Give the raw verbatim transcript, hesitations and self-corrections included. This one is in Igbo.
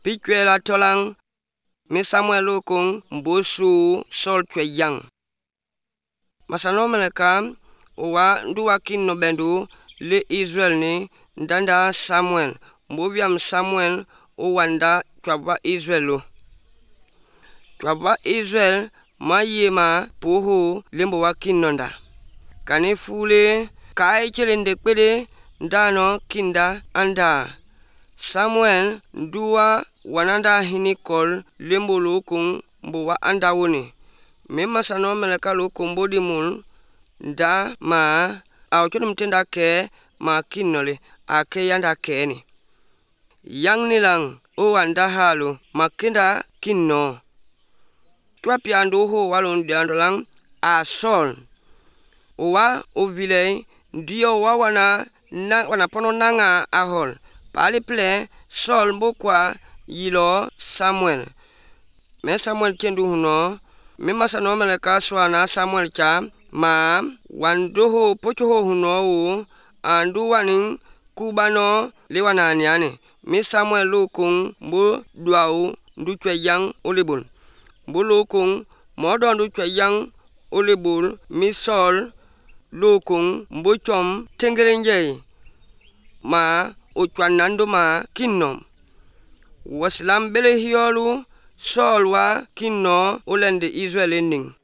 Pikwe la tolang mi Samuel okong mbosu Saul twe yang. Masano meleka owa nduwa kinno bendu le Israel ni ndanda Samuel. Mbobiam Samuel o wanda twaba Israelu. Twaba Israel ma yema poho lembo wa kinonda. Kane fule kai chelende kwede ndano kinda anda. Samuel nduwa wananda hinikol lembo lokung mbowa anda woni. Mema sano meleka lokung bodi mun nda ma au chonum tenda ke ma kinole ake yanda ke ni. Yang nilang o wanda halu makinda kinno. Twapi ando ho walon diandolang a Saul. Owa o vile ndio wa wana na wana pono nanga ahol. Pali ple Saul mbokwa yilo Samuel. Me Samuel kendu huno. Me masano meleka swana Samuel cha ma wandoho pochoho huno u andu waning kubano lewanani ane. Mi Samuel lokung mbo duau ndu twe yang olebul. Mbo lokung modo ndu twe yang olebul mi Saul lokung mbo chom tengelenje ma ochwanando ma kinnom. Waslam bele hiolu Saul wa kinno olende Israel ending.